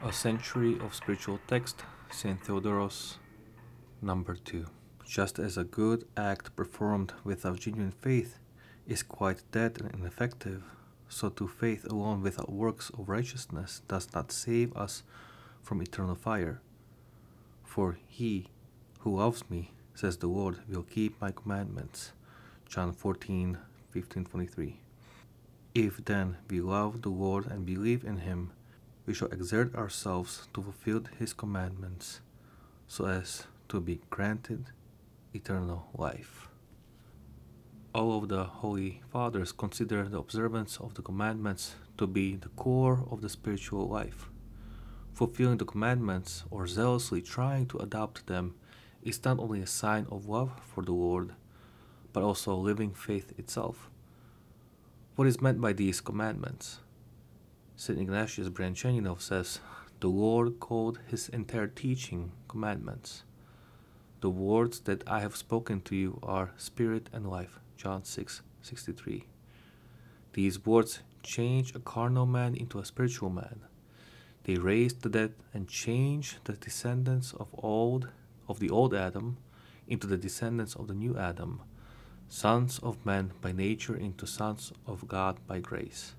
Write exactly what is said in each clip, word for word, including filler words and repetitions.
A Century of Spiritual Text, Saint Theodoros, number two. Just as a good act performed without genuine faith is quite dead and ineffective, so too faith alone without works of righteousness does not save us from eternal fire. For he who loves me, says the Lord, will keep my commandments. John fourteen, fifteen, twenty-three. If then we love the Lord and believe in him, we shall exert ourselves to fulfill his commandments, so as to be granted eternal life. All of the Holy Fathers consider the observance of the commandments to be the core of the spiritual life. Fulfilling the commandments or zealously trying to adopt them is not only a sign of love for the Lord, but also living faith itself. What is meant by these commandments? Saint Ignatius Bryanchaninov says, the Lord called his entire teaching commandments. The words that I have spoken to you are spirit and life. John six, sixty-three. These words change a carnal man into a spiritual man. They raise the dead and change the descendants of old of the old Adam into the descendants of the new Adam, sons of men by nature into sons of God by grace.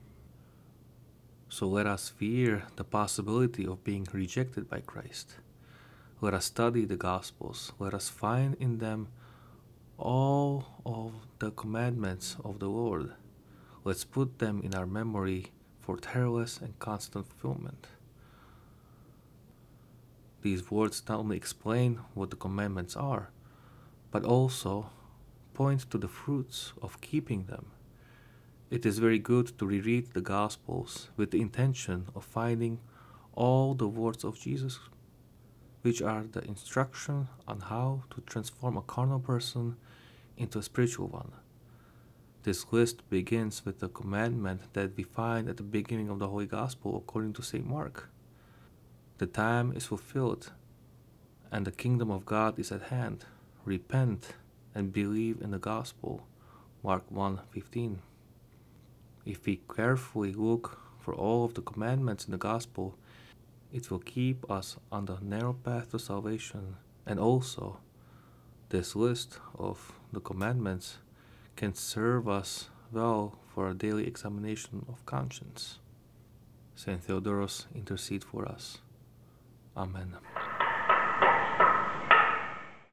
So let us fear the possibility of being rejected by Christ. Let us study the Gospels. Let us find in them all of the commandments of the Lord. Let's put them in our memory for tireless and constant fulfillment. These words not only explain what the commandments are, but also point to the fruits of keeping them. It is very good to reread the Gospels with the intention of finding all the words of Jesus, which are the instruction on how to transform a carnal person into a spiritual one. This list begins with the commandment that we find at the beginning of the Holy Gospel according to Saint Mark. The time is fulfilled, and the kingdom of God is at hand. Repent and believe in the gospel. Mark one fifteen. If we carefully look for all of the commandments in the gospel, it will keep us on the narrow path to salvation. And also, this list of the commandments can serve us well for a daily examination of conscience. Saint Theodoros, intercede for us. Amen.